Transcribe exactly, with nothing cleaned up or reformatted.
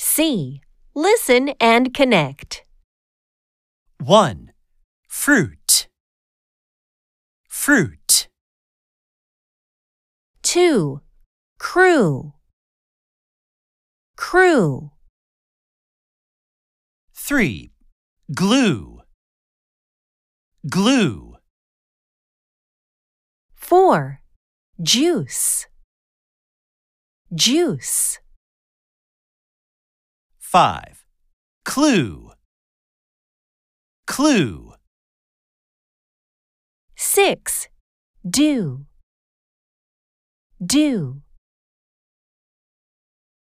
C. Listen and connect. one. Fruit. Fruit. two. Crew. Crew. three. Glue. Glue. four. Juice. Juice. five. Clue. Clue. six. Do. Do.